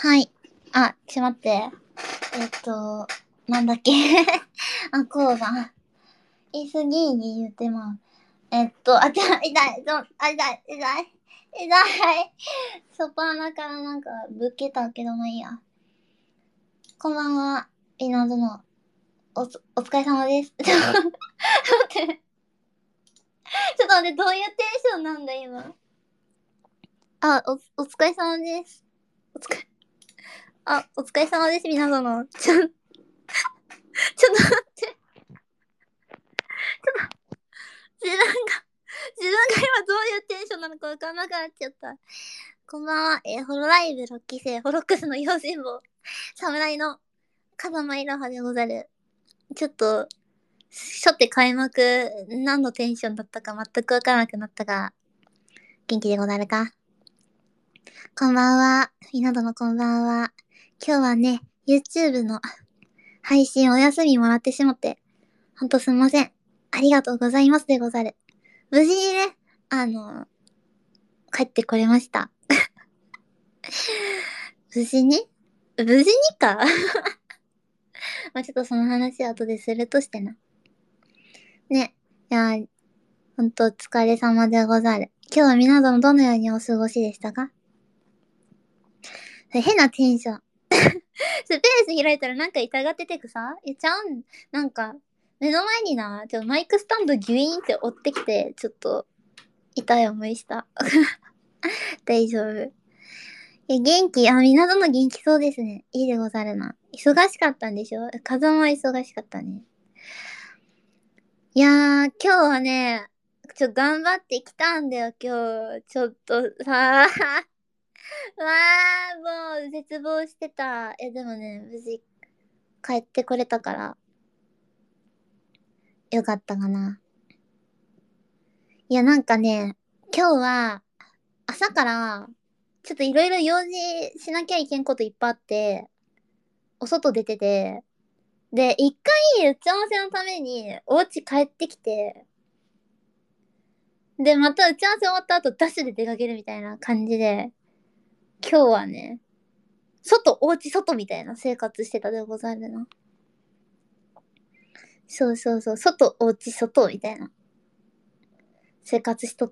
はい。あ、ちょっと待って。なんだっけ。あ、こうだ。いすぎに言ってまう。痛い、痛い、痛い、痛い、痛い。ソパーナからなんかぶっけたけどまあいいや。こんばんは、稲妻。お疲れ様です。ちょっと待って。ちょっと待って、どういうテンションなんだ今。お疲れ様です。お疲れ様です、皆様。ちょっと待って。自分が、自分が今どういうテンションなのかわかんなくなっちゃった。こんばんは、ホロライブ6期生、ホロックスの用心棒、侍の風間いろはでござる。ちょっと、初手開幕、何のテンションだったか全くわからなくなったが、元気でござるか。こんばんは、皆殿こんばんは。今日はね、YouTube の配信お休みもらってしまって、ほんとすみません。ありがとうございますでござる。無事にね、帰ってこれました。無事にかまあちょっとその話は後でするとしてな。ね。いや、ほんとお疲れ様でござる。今日は皆さんどのようにお過ごしでしたか？変なテンション。スペース開いたらなんか痛がっててくさちゃん、なんか、目の前にな、マイクスタンドギュイーンって追ってきて、ちょっと、痛い思いした。大丈夫。元気、皆さんも元気そうですね。いいでござるな。忙しかったんでしょ？風間は忙しかったね。いやー、今日はね、頑張ってきたんだよ、今日。ちょっとさー。わー、もう絶望してた。でもね、無事帰ってこれたから、よかったかな。いや、なんかね、今日は、朝から、ちょっといろいろ用事しなきゃいけんこといっぱいあって、お外出てて、で、一回打ち合わせのために、お家帰ってきて、で、また打ち合わせ終わった後、ダッシュで出かけるみたいな感じで、今日はね、お家外みたいな生活してたでござるな。そうそうそう、お家外みたいな生活しとって、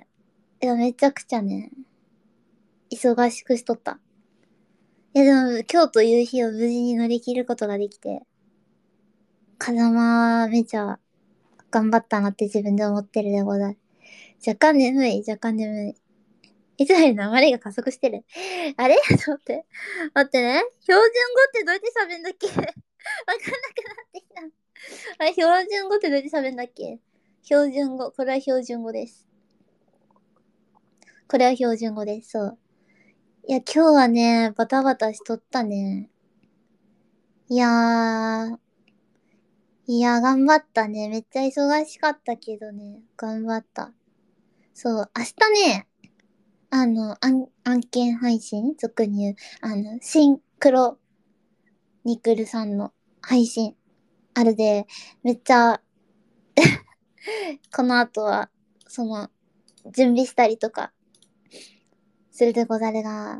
いや、めちゃくちゃね、忙しくしとった。いや、でも、今日という日を無事に乗り切ることができて、風間はめちゃ頑張ったなって自分で思ってるでござる。若干眠い。いつもより流れが加速してる。あれちょっと待って。待ってね。標準語ってどうやって喋んだっけわかんなくなってきた。あれ、標準語ってどうやって喋んだっけ？標準語。これは標準語です。これは標準語です。そう。いや、今日はね、バタバタしとったね。いやー、頑張ったね。めっちゃ忙しかったけどね、頑張った。そう、明日ね、案件配信俗に言う、シンクロニクルさんの配信あるで、めっちゃこの後は、準備したりとか、するでござるが、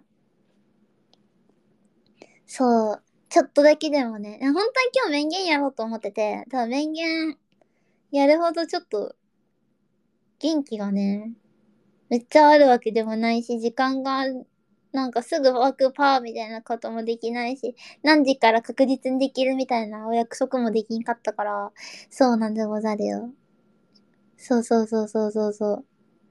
そう、ちょっとだけでもね、本当は今日面言やろうと思ってて、ただ面言やるほどちょっと、元気がね、めっちゃあるわけでもないし、時間がなんかすぐワークパーみたいなこともできないし、何時から確実にできるみたいなお約束もできんかったから、そうなんでござるよ。そうそうそうそうそうそう。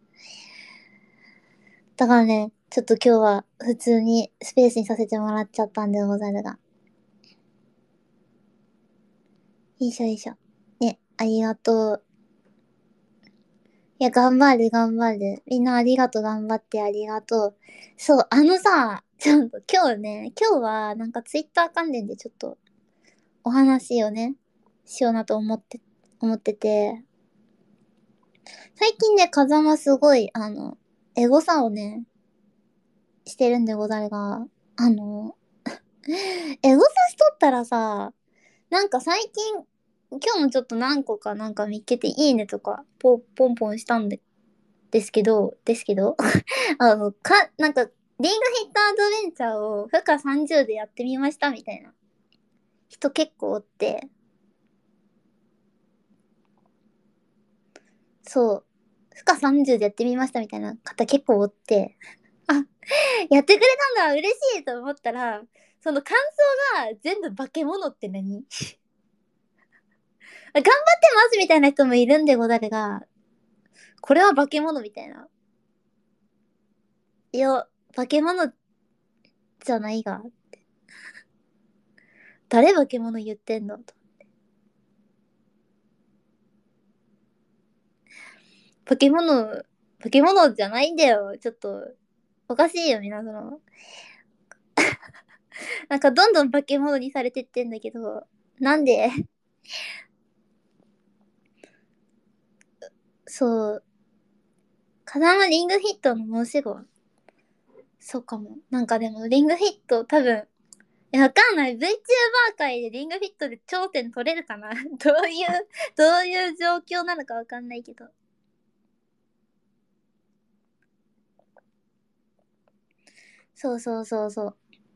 だからね、ちょっと今日は普通にスペースにさせてもらっちゃったんでござるが。よいしょよいしょ。ね、ありがとう。いや、頑張る頑張る。みんなありがとう、頑張ってありがとう。そう、ちょっと今日はなんかツイッター関連でちょっとお話をね、しようなと思ってて、最近ね、風間すごい、エゴサをね、してるんでござるが、エゴサしとったらさ、なんか最近、今日もちょっと何個かなんか見っけていいねとか、ポンポンしたんですけど、なんかリングフィットアドベンチャーを負荷30でやってみましたみたいな人結構おって、そう、負荷30でやってみましたみたいな方結構おって、あ、やってくれたんだ、嬉しいと思ったら、その感想が全部化け物って何頑張ってますみたいな人もいるんでござるが、これは化け物みたいな。いや、化け物じゃないが。誰化け物言ってんのと。化け物、化け物じゃないんだよ。ちょっと、おかしいよ、皆さん。なんかどんどん化け物にされてってんだけど、なんでそう、風間リングフィットの申し子。そうかも。なんかでも、リングフィット多分、わかんない。VTuber 界でリングフィットで頂点取れるかなどういう状況なのかわかんないけど。そうそうそうそう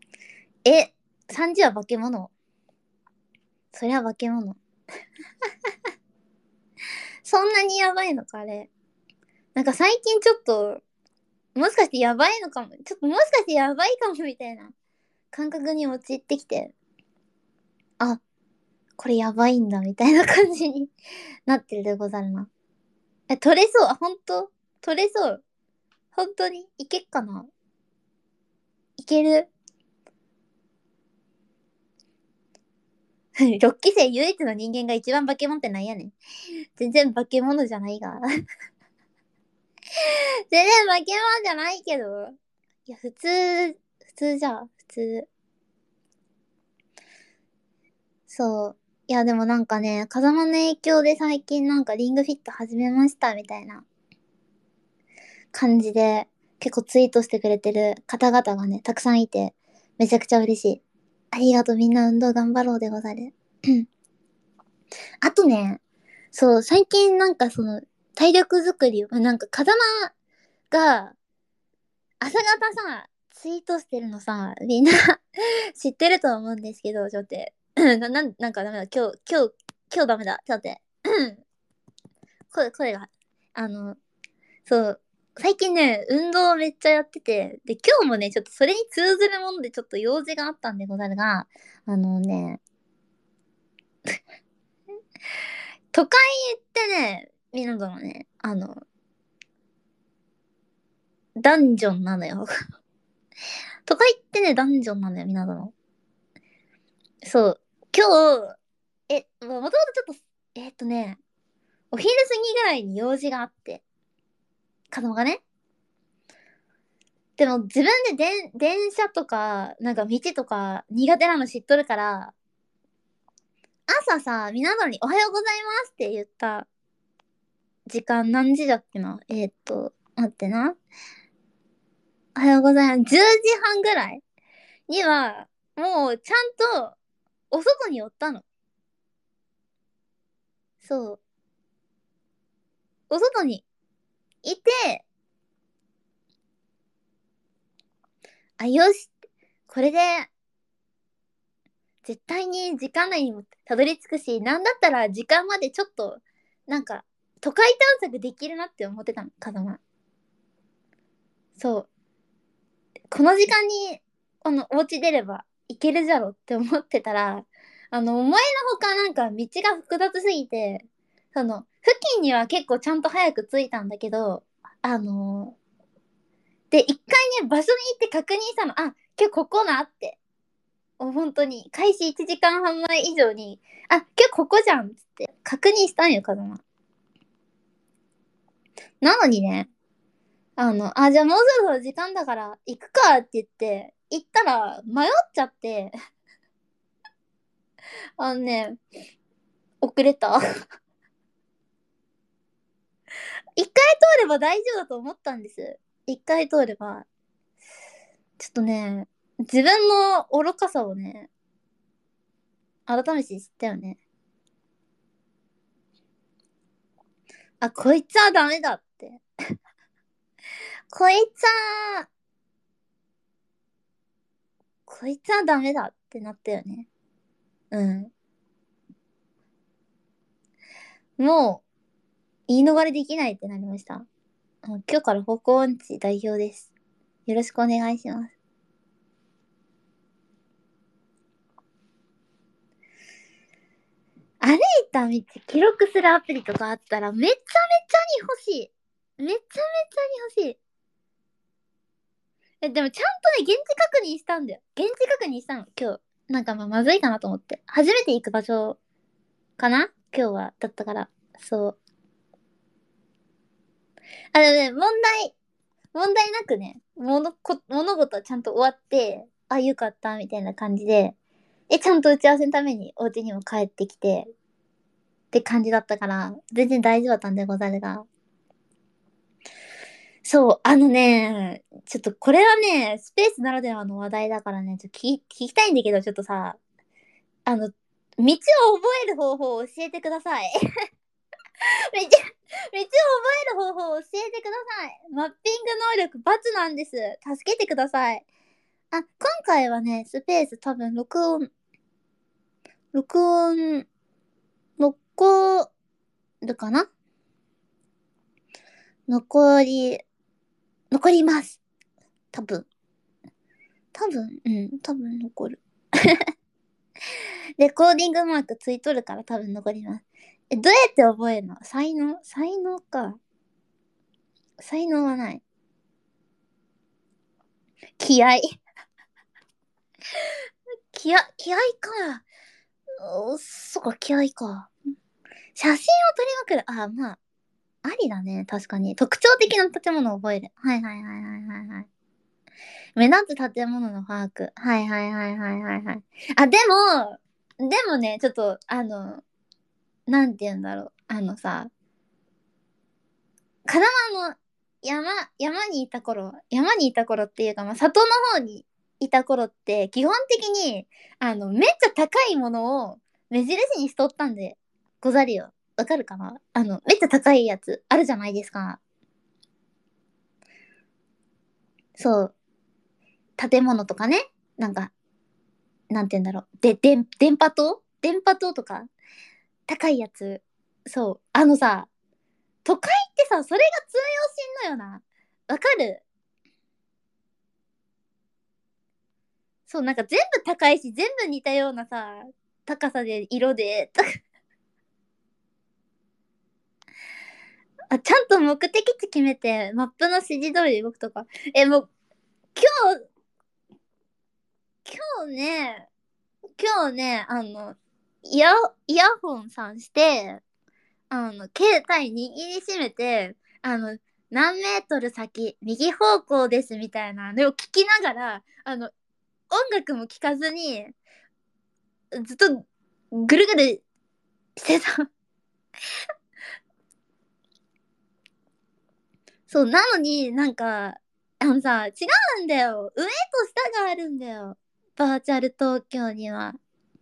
。30は化け物。そりゃ化け物。そんなにやばいのか、あれ。なんか最近ちょっと、もしかしてやばいのかも。ちょっともしかしてやばいかもみたいな感覚に陥ってきて、あ、これやばいんだみたいな感じになってるでござるな。取れそう。あ、ほんと取れそう。本当にいけっかないける6期生唯一の人間が一番化け物ってなんやねん。全然化け物じゃないが。全然化け物じゃないけど。いや、普通じゃん。普通。そう。いや、でもなんかね、風間の影響で最近なんかリングフィット始めましたみたいな感じで結構ツイートしてくれてる方々がね、たくさんいて、めちゃくちゃ嬉しい。ありがとう、みんな運動頑張ろうでござる。あとね、そう、最近なんかその、体力作りを、なんか風間が朝方さ、ツイートしてるのさ、みんな知ってると思うんですけど、ちょっと待って。なんかダメだ。今日ダメだ。ちょっと待って。声が。あの、そう。最近ね、運動めっちゃやってて、で、今日もね、ちょっとそれに通ずるものでちょっと用事があったんでござるが、あのね、都会ってね、みんなのね、ダンジョンなのよ。都会ってね、ダンジョンなのよ、みんなの。そう。今日、もともとちょっと、お昼過ぎぐらいに用事があって、子供がね。でも自分で電車とか、なんか道とか苦手なの知っとるから、朝さ、皆さんにおはようございますって言った時間何時だっけな待ってな。おはようございます。10時半ぐらいには、もうちゃんとお外におったの。そう。お外にいて、あ、よし。これで絶対に時間内にもたどり着くし、なんだったら時間までちょっと、なんか、都会探索できるなって思ってたの、風間。そう。この時間に、お家出れば行けるじゃろって思ってたら、思いのほかなんか道が複雑すぎて、付近には結構ちゃんと早く着いたんだけど、あので、一回ね、場所に行って確認したの、あ、今日ここなって。本当に、開始1時間半前以上に、あ、今日ここじゃんっつって確認したんよ、風間。なのにね、じゃあもうそろそろ時間だから行くかって言って、行ったら迷っちゃって、あのね、遅れた。一回通れば大丈夫だと思ったんです。一回通れば。ちょっとね、自分の愚かさをね、改めて知ったよね。あ、こいつはダメだって。こいつは、 こいつはダメだってなったよね。うん。もう、言い逃れできないってなりました。今日から方向音痴代表です。よろしくお願いします。歩いた道記録するアプリとかあったらめちゃめちゃに欲しい。めちゃめちゃに欲しい。でもちゃんとね、現地確認したんだよ。現地確認したの、今日。なんかまずいかなと思って。初めて行く場所かな今日は、だったから。そう。でもね、問題なくね、物事はちゃんと終わって、あ、よかった、みたいな感じで、ちゃんと打ち合わせのためにお家にも帰ってきて、って感じだったから、全然大丈夫だったんでござるが。そう、ちょっとこれはね、スペースならではの話題だからね、ちょっと聞きたいんだけど、ちょっとさ、道を覚える方法を教えてください。道を覚える方法を教えてください。マッピング能力×なんです。助けてください。今回はね、スペース多分録音、残るかな残り、残ります。多分。多分残る。レコーディングマークついとるから多分残ります。どうやって覚えるの？才能か。才能はない。気合。気合か。そっか、気合か。写真を撮りまくる。まあ、ありだね。確かに。特徴的な建物を覚える。はいはいはいはいはいはい。目立つ建物の把握。はいはいはいはいはいはい。でもね、ちょっと、なんて言うんだろう。金沢の山にいた頃っていうか、まあ、里の方にいた頃って、基本的に、めっちゃ高いものを目印にしとったんでござるよ。わかるかな？めっちゃ高いやつあるじゃないですか。そう。建物とかね。なんか、なんて言うんだろう。電波塔とか、高いやつ。そう。都会ってさ、それが通用しんのよな。わかる？そう、なんか全部高いし、全部似たようなさ、高さで、色で、ちゃんと目的地決めて、マップの指示通り動くとか。もう、今日、今日ね、今日ね、イヤ、イヤホンさんして、携帯握りしめて、何メートル先、右方向ですみたいなのを聞きながら、音楽も聞かずに、ずっとぐるぐるしてた。そう、なのになんか、違うんだよ。上と下があるんだよ。バーチャル東京には。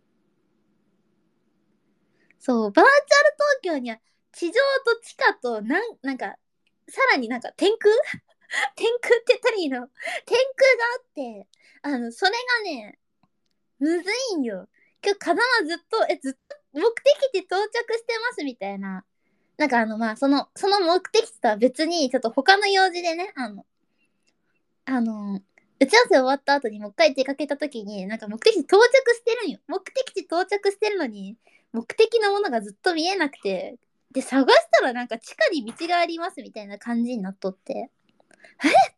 そう、バーチャル東京には地上と地下となんか、さらになんか天空天空って言ったらいいの？天空があって、それがね、むずいんよ。今日、風間ずっと目的地到着してますみたいな。なんかまあ、その目的地とは別に、ちょっと他の用事でね、あの、打ち合わせ終わった後にもう一回出かけた時に、なんか目的地到着してるんよ。目的地到着してるのに、目的のものがずっと見えなくて、で、探したらなんか地下に道がありますみたいな感じになっとって、え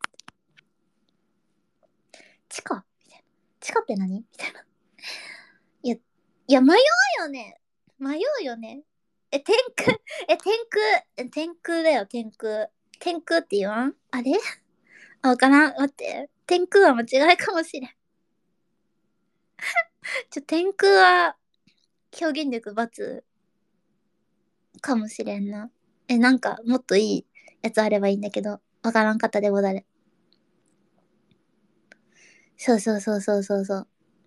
地下みたいな。地下って何みたいな。いや、迷うよね。迷うよね。天空、天空だよ、天空。天空って言わんあれわからん。待って。天空は間違いかもしれん。天空は表現力×かもしれんな。なんか、もっといいやつあればいいんだけど、わからんかったでござる。そうそうそうそうそうそう。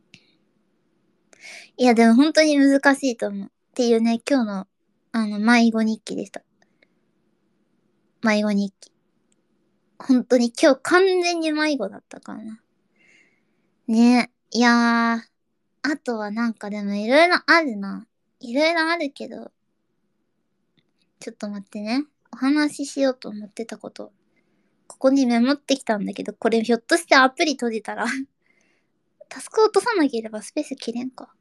いや、でも本当に難しいと思う。っていうね、今日の、迷子日記でした。迷子日記。本当に今日完全に迷子だったからな。ねえ。 いやー、あとはなんかでもいろいろあるな。いろいろあるけど、ちょっと待ってね。お話ししようと思ってたこと。ここにメモってきたんだけど、これひょっとしてアプリ閉じたらタスク落とさなければスペース切れんか。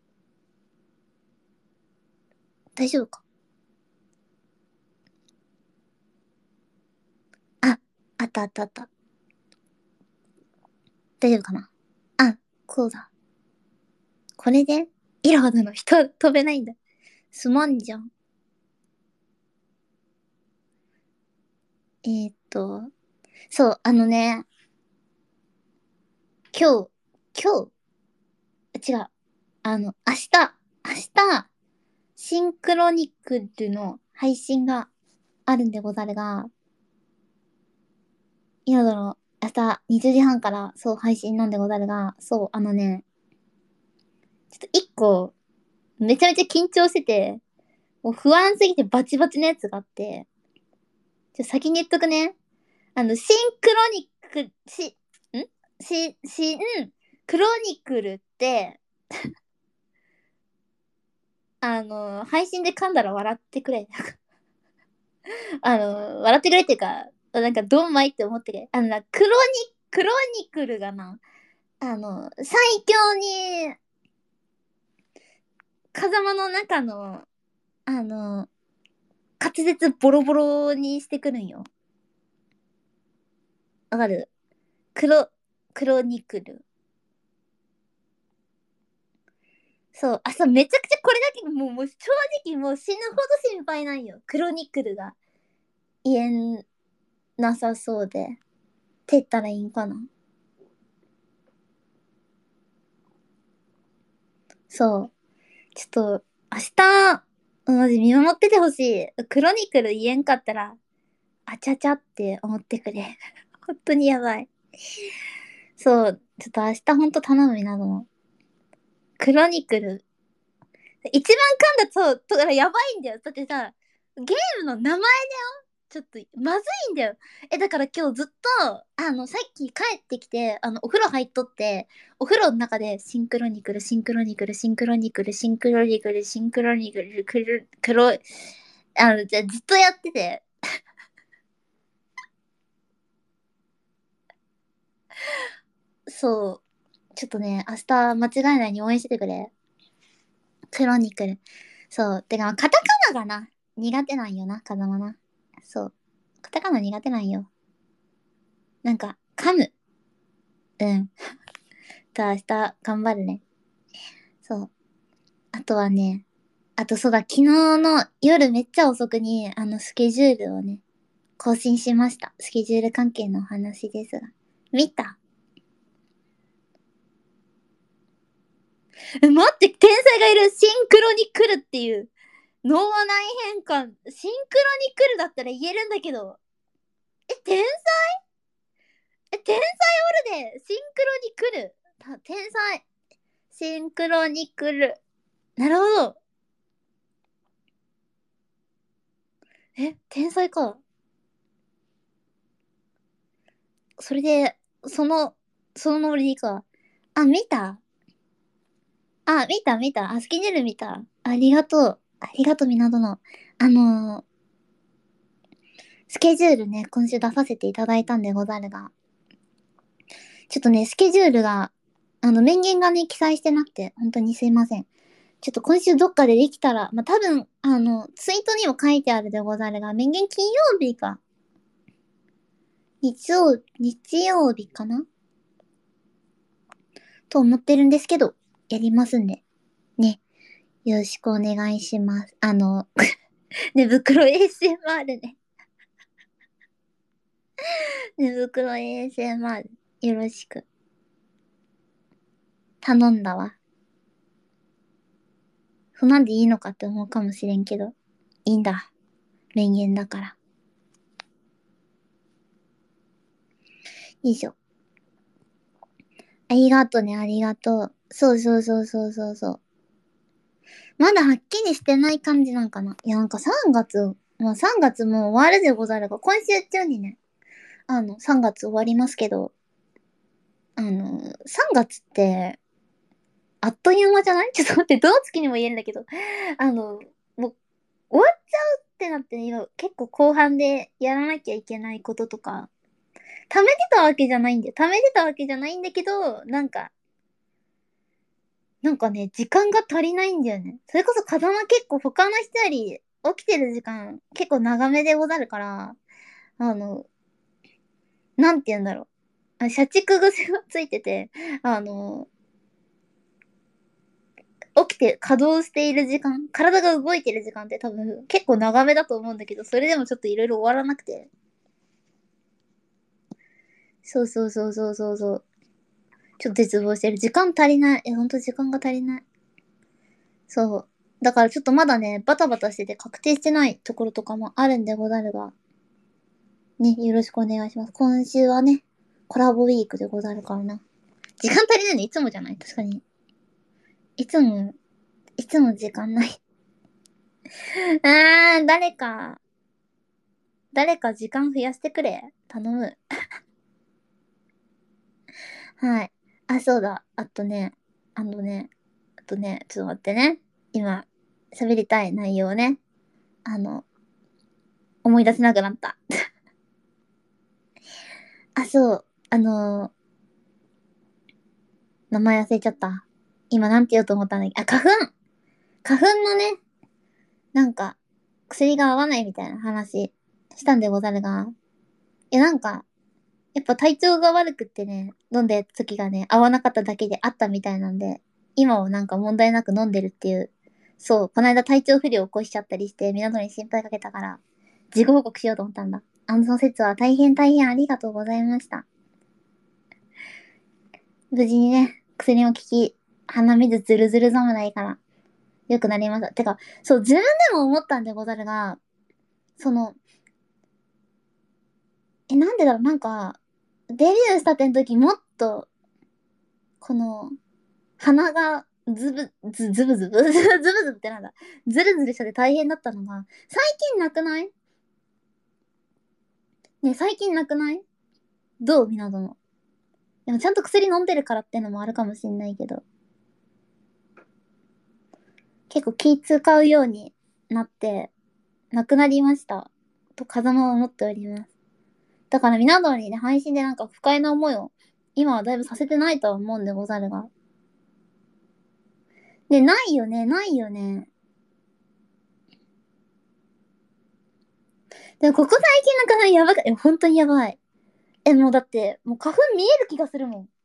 大丈夫か。あ、あったあったあった。大丈夫かな。あ、こうだ。これで、イラードの人飛べないんだ。すまんじゃん。そう、今日、今日、違う。明日、シンクロニクルの配信があるんでござるが、今だろ、明日20時半からそう配信なんでござるが、そう、ちょっと一個、めちゃめちゃ緊張してて、もう不安すぎてバチバチのやつがあって、先に言っとくね。シンクロニク、し、んし、しん、クロニクルって、配信で噛んだら笑ってくれ。笑ってくれっていうか、なんか、ドンマイって思ってくれ。クロニクルがな、最強に、風間の中の、あの、滑舌ボロボロにしてくるんよ。わかる。クロ、クロニクル。そう、めちゃくちゃこれだけ、もう正直もう死ぬほど心配なんよ。クロニクルが言えなさそうで。って言ったらいいんかな。そう。ちょっと、明日、マジ見守っててほしい。クロニクル言えんかったら、あちゃちゃって思ってくれ。本当にやばい。そう、ちょっと明日ほんと頼むみなの。クロニクル。一番噛んだそう、だからやばいんだよ。だってさ、ゲームの名前ちょっとまずいんだよ。だから今日ずっと、さっき帰ってきて、お風呂入っとって、お風呂の中でシンクロニクル、シンクロニクル、シンクロニクル、シンクロニクル、シンクロニクル、クル、クロ、じゃあずっとやってて、そう、ちょっとね、明日間違いないに応援しててくれ。クロニクル。そう、てか、カタカナがな、苦手なんよな、風間な。そう、カタカナ苦手なんよ。なんか、噛む。うん。明日頑張るね。そう。あとはね、あとそうだ、昨日の夜めっちゃ遅くに、スケジュールをね、更新しました。スケジュール関係のお話ですが。見た？待って、天才がいる。シンクロに来るっていう。脳内変換。シンクロに来るだったら言えるんだけど。天才天才おるで。シンクロに来る。天才。シンクロに来る。なるほど。天才か。それで、その、そのノリでいいか。あ、見た？見た。スケジュール見た。ありがとう。ありがとう、みなどの。あのースケジュールね、今週出させていただいたんでござるが、ちょっとね、スケジュールが、面言がね、記載してなくて、本当にすいません。ちょっと今週どっかでできたら、まあ、多分、ツイートにも書いてあるでござるが、面言金曜日か、日曜日かなと思ってるんですけど、やりますんで、ね、よろしくお願いします。寝袋 ASMR ね。寝袋 ASMR よろしく。頼んだわ。そんなんでいいのかって思うかもしれんけど、いいんだ。名言だから。よいしょ。ありがとね、ありがとう。そう。まだはっきりしてない感じなんかな。いや、なんか3月、まあ3月もう終わるでござるが、今週中にね、3月終わりますけど、 3月って、あっという間じゃない？ちょっと待って、どの月にも言えるんだけど。もう、終わっちゃうってなってね、今、結構後半でやらなきゃいけないこととか、貯めてたわけじゃないんだよ。貯めてたわけじゃないんだけど、なんかね、時間が足りないんだよね。それこそ風間結構他の人より起きてる時間結構長めでござるから、あの、なんて言うんだろう。社畜癖がついてて、あの、起きて稼働している時間、体が動いてる時間って多分結構長めだと思うんだけど、それでもちょっといろいろ終わらなくて。そうそうそうそうそうそう。ちょっと絶望してる。時間足りない。ほんと時間が足りない。そう。だからちょっとまだね、バタバタしてて確定してないところとかもあるんでござるが、ね、よろしくお願いします。今週はね、コラボウィークでござるからな。時間足りないのいつもじゃない？確かに。いつも、いつも時間ない。誰か時間増やしてくれ。頼む。はい。あ、そうだ。あのね、ちょっと待ってね。今、喋りたい内容をね、あの、思い出せなくなった。あ、そう。名前忘れちゃった。今なんて言おうと思ったんだっけど、花粉のね、なんか、薬が合わないみたいな話したんでござるが、やっぱ体調が悪くってね、飲んでた時がね、合わなかっただけであったみたいなんで、今はなんか問題なく飲んでるっていう。そう、この間体調不良起こしちゃったりして、皆さんに心配かけたから、自己報告しようと思ったんだ。その説は大変大変ありがとうございました。無事にね、薬も効き、鼻水ズルズル侍から、良くなりました。てか、そう、自分でも思ったんでござるが、その、なんでだろう、デビューしたての時もっと、この、鼻がズブズブズブズブってなんだ。ズルズルしてて大変だったのが、最近なくない？ね、最近なくない？どう？皆殿。でもちゃんと薬飲んでるからってのもあるかもしんないけど、結構気使うようになって、なくなりました。と風間は思っております。だから皆殿にね、配信でなんか不快な思いを、今はだいぶさせてないとは思うんでござるが。ね、ないよね、ないよね。でもここ最近の花粉やばか、本当にやばい。もうだって、もう花粉見える気がするもん。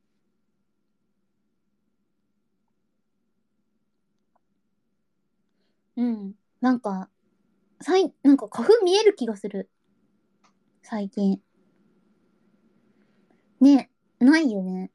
うん。なんか花粉見える気がする。最近。ね、ないよね。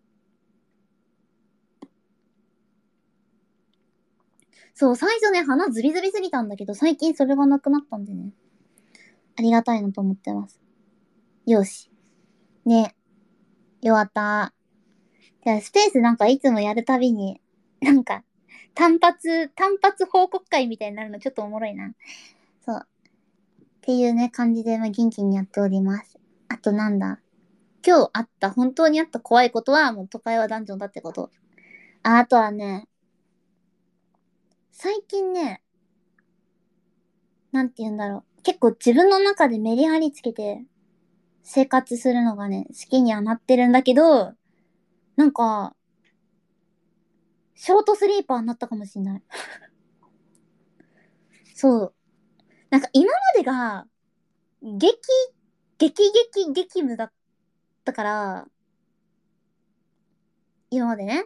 そう、最初ね、鼻ズリズリすぎたんだけど、最近それがなくなったんでね。ありがたいなと思ってます。よし。ね、よかった。じゃあ、スペースなんかいつもやるたびに、なんか、単発報告会みたいになるのちょっとおもろいな。そう。っていうね、感じで、まあ、元気にやっております。あとなんだ。本当にあった怖いことは、もう都会はダンジョンだってこと。あとはね、最近ね、なんて言うんだろう。結構自分の中でメリハリつけて生活するのがね、好きにはなってるんだけど、なんか、ショートスリーパーになったかもしんない。そう。なんか今までが、激、激務だったから、今までね。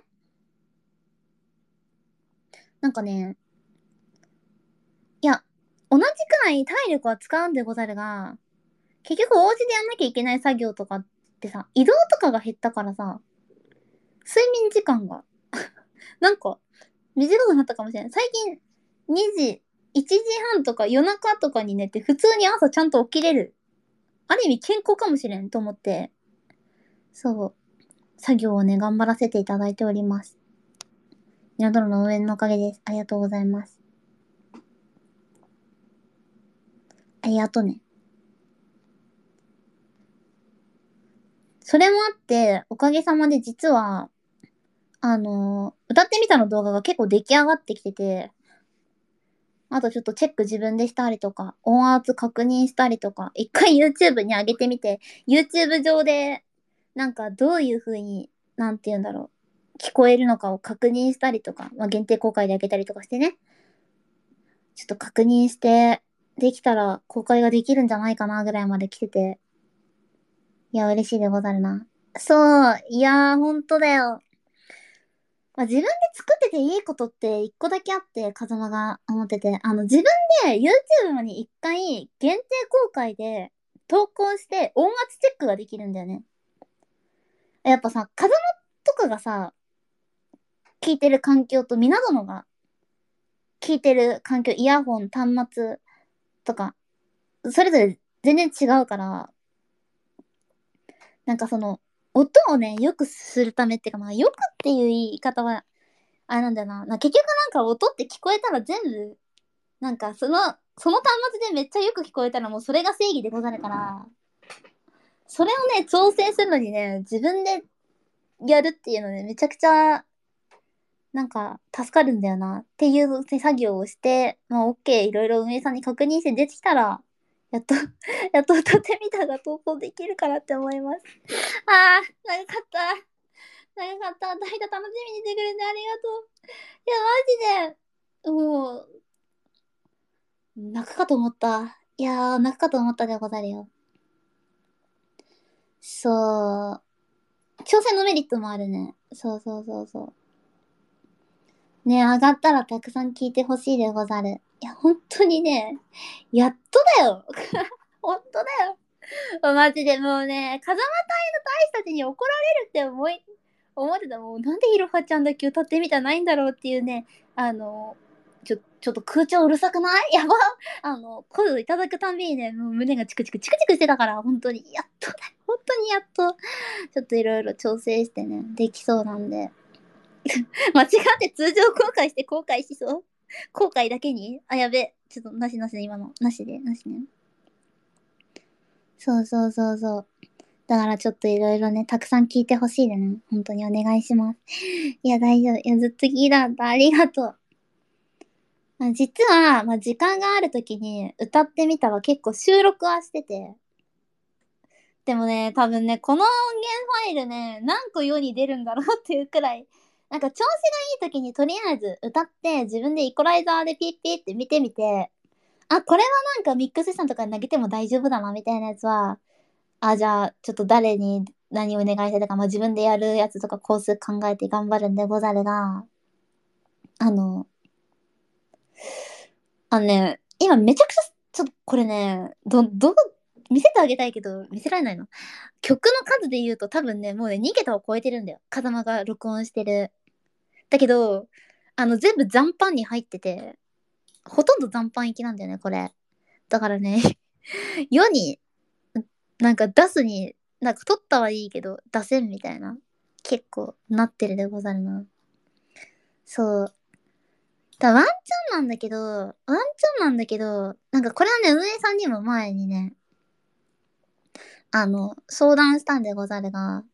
なんかね、いや、同じくらい体力は使うんでござるが、結局お家でやんなきゃいけない作業とかってさ、移動とかが減ったからさ、睡眠時間がなんか短くなったかもしれない。最近2時、1時半とか夜中とかに寝て普通に朝ちゃんと起きれる。ある意味健康かもしれんと思って、そう、作業をね、頑張らせていただいております。皆殿の応援のおかげです。ありがとうございます。ありがとね。 それもあって、おかげさまで実は、歌ってみたの動画が結構出来上がってきてて、あとちょっとチェック自分でしたりとか、音圧確認したりとか、一回 YouTube に上げてみて、YouTube 上で、なんかどういう風に、なんて言うんだろう、聞こえるのかを確認したりとか、まあ、限定公開で上げたりとかしてね、ちょっと確認して、できたら公開ができるんじゃないかなぐらいまで来てて、いや、嬉しいでござるな。そう、いやー、ほんとだよ。まあ、自分で作ってていいことって一個だけあって、風間が思ってて、自分で YouTube に一回限定公開で投稿して音圧チェックができるんだよね。やっぱさ、風間とかがさ、聞いてる環境と皆殿が聞いてる環境、イヤホン、端末とか、それぞれ全然違うから、なんかその、音をね、良くするためっていうか、まあ、良くっていう言い方は、あれなんだよな。結局なんか音って聞こえたら全部、なんかその端末でめっちゃよく聞こえたらもうそれが正義でござるから、それをね、調整するのにね、自分でやるっていうのね、めちゃくちゃ、なんか、助かるんだよなっていう作業をして、まあ、OK、いろいろ運営さんに確認して出てきたら、やっとやっと歌ってみたが投稿できるかなって思います。あー、長かった。長かった。大が楽しみにしてくれてありがとう。いや、マジで、もう、泣くかと思った。いやー、泣くかと思ったでござるよ。そう。挑戦のメリットもあるね。そうそうそうそう。ね、上がったらたくさん聞いてほしいでござる。いや、本当にね、やっとだよ。本当だよ。マジでもうね、風間隊の大使たちに怒られるって思ってた。もうなんでいろはちゃんだけ歌ってみたないんだろうっていうね、ちょっと空調うるさくないやば。声をいただくたんびにね、もう胸がチクチクチクチクしてたから、本当に、やっとだよ。本当にやっと、ちょっといろいろ調整してね、できそうなんで。間違って通常公開して後悔しそう。後悔だけにあ、やべ。ちょっとなしなしね、今の。なしで、なしね。そうそうそうそう。だからちょっといろいろね、たくさん聞いてほしいでね。本当にお願いします。いや、大丈夫。いや、ずっと聞いたんだ。ありがとう。実は、時間がある時に歌ってみたら結構収録はしてて。でもね、多分ね、この音源ファイルね、何個世に出るんだろうっていうくらい、なんか調子がいい時にとりあえず歌って自分でイコライザーでピッピッって見てみて、あ、これはなんかミックスさんとかに投げても大丈夫だなみたいなやつは、あ、じゃあちょっと誰に何をお願いしたとか、自分でやるやつとかコース考えて頑張るんでござるが、あの、今めちゃくちゃ、ちょっとこれね、見せてあげたいけど、見せられないの。曲の数で言うと多分ね、もうね、2桁を超えてるんだよ。風間が録音してる。だけど、全部残飯に入ってて、ほとんど残飯行きなんだよね、これ。だからね、世に、なんか出すに、なんか取ったはいいけど、出せんみたいな、結構なってるでござるな。そう。ワンチャンなんだけど、なんかこれはね、運営さんにも前にね、相談したんでござるが、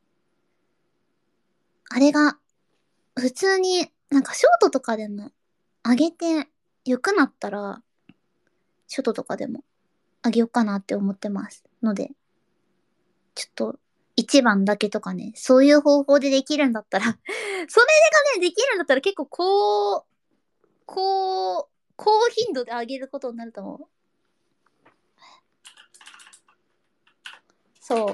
あれが、普通に、なんかショートとかでも上げて良くなったら、ショートとかでも上げようかなって思ってます。ので、ちょっと、一番だけとかね、そういう方法でできるんだったらそれがね、できるんだったら結構高頻度で上げることになると思う。そう。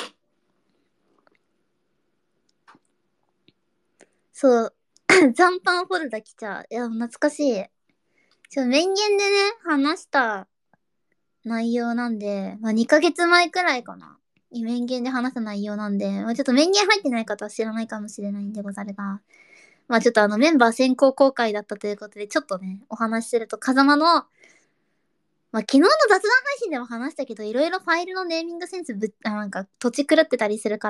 そう。残飯フォルダ来ちゃう。いや、懐かしい。面言でね、話した内容なんで、2ヶ月前くらいかな。面言で話した内容なんで、ちょっと面言入ってない方は知らないかもしれないんでござるが、ちょっとメンバー先行公開だったということで、ちょっとね、お話しすると、風間の、昨日の雑談配信でも話したけど、いろいろファイルのネーミングセンスなんか土地狂ってたりするから、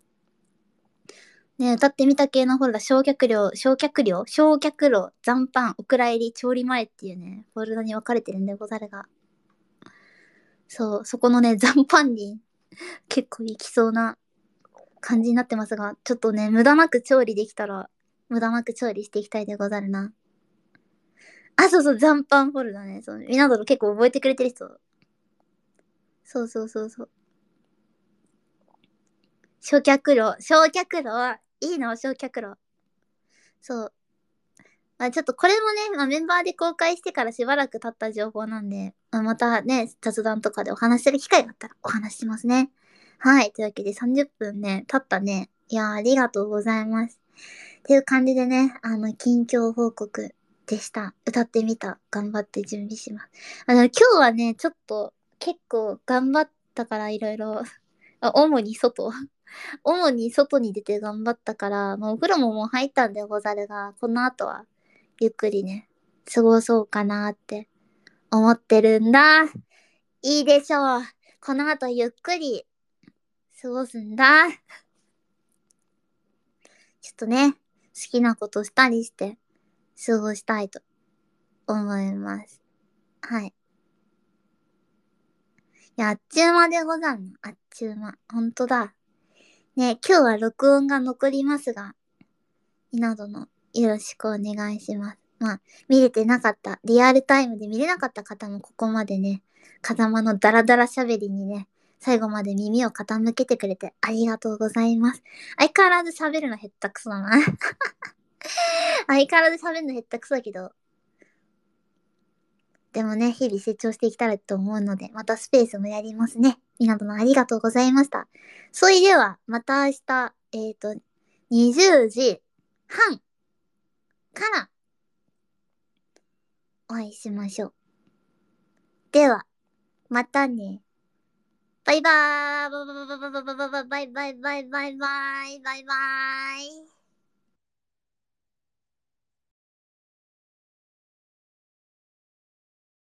ね、歌ってみた系のフォルダ、焼却炉、残飯、お蔵入り、調理前っていうね、フォルダに分かれてるんでござるが。そう、そこのね、残飯に結構いきそうな感じになってますが、ちょっとね、無駄なく調理できたら、無駄なく調理していきたいでござるな。あ、そうそう、残飯フォルダね。そう、みなどろ結構覚えてくれてる人。そうそうそうそう。焼却炉、焼却炉、いいの、焼却炉。そう。まあ、ちょっとこれもね、まあ、メンバーで公開してからしばらく経った情報なんで、まあ、またね、雑談とかでお話しする機会があったらお話ししますね。はい。というわけで30分ね、経ったね。いやー、ありがとうございます。っていう感じでね、近況報告でした。歌ってみた。頑張って準備します。今日はね、ちょっと結構頑張ったからいろいろ、主に外。主に外に出て頑張ったから、もうお風呂ももう入ったんでござるが、この後はゆっくりね、過ごそうかなって思ってるんだ。いいでしょう。この後ゆっくり過ごすんだ。ちょっとね、好きなことしたりして過ごしたいと思います。はい。いや、あっちゅう間でござるの。あっちゅう間。ほんとだ。ね、今日は録音が残りますが、稲殿、よろしくお願いします。まあ、見れてなかった、リアルタイムで見れなかった方もここまでね、風間のダラダラ喋りにね、最後まで耳を傾けてくれてありがとうございます。相変わらず喋るのへったくそだな。相変わらず喋るのへったくそだけど、でもね、日々成長していきたらと思うので、またスペースもやりますね。みなどもありがとうございました。それでは、また明日、20時半からお会いしましょう。では、またね。バイバーイバイバイバイバイバイバイバイバイバイバイバイ